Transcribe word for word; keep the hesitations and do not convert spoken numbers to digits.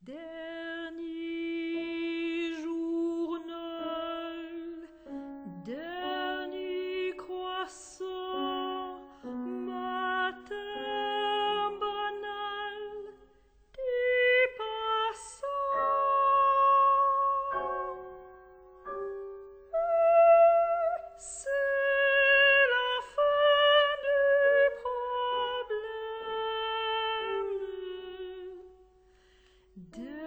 Dernier journal, dernier croissant, matin banal, des passants. C'est la fin du problème.